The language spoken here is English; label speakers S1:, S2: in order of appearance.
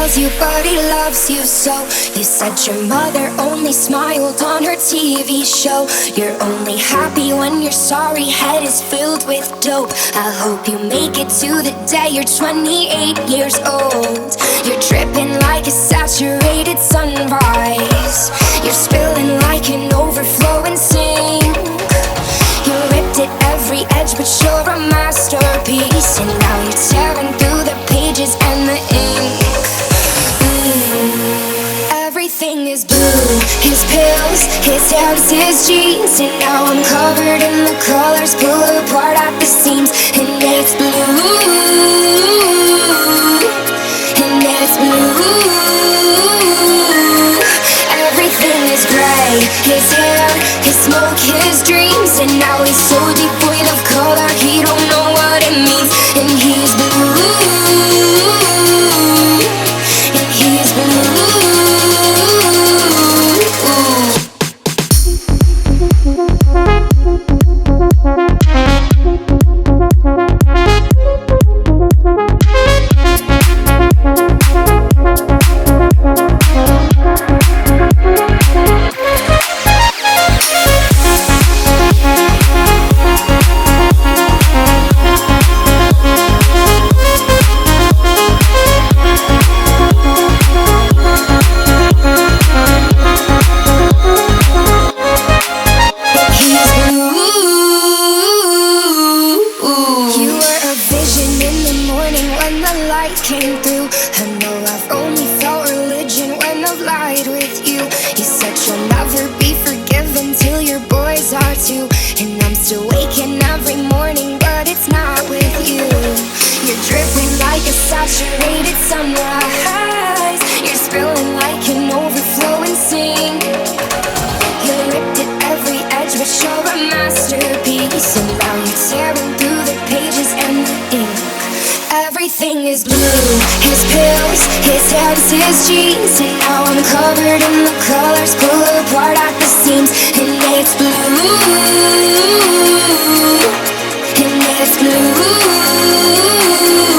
S1: knows you, but he loves you so. You said your mother only smiled on her TV show. You're only happy when your sorry head is filled with dope. I hope you make it to the day you're 28 years old. You're dripping like a saturated sunrise. You're spilling like an overflowing sink. You ripped at every edge, but you're a masterpiece. And now you're tearing through the pages and the ink. Everything is blue. His pills, his hands, his jeans. And now I'm covered in the colors, pull apart at the seams. And it's blue. And it's blue. Everything is gray. His hair, his smoke, his dreams. And now he's so devoid of color, he don't know what it means. And he's blue. And he's blue. Came through. I know I've only felt religion when I've lied with you. You said you'll never be forgiven till your boys are too. And I'm still waking every morning, but it's not with you. You're dripping like a saturated sunrise. You're spilling like an overflowing sink. You ripped at every edge, but you're a masterpiece. And now you're tearing through the pages and the ink. Everything is blue. His pills, his hands, his jeans. And now I'm covered in the colors, pull apart at the seams. And it's blue. And it's blue.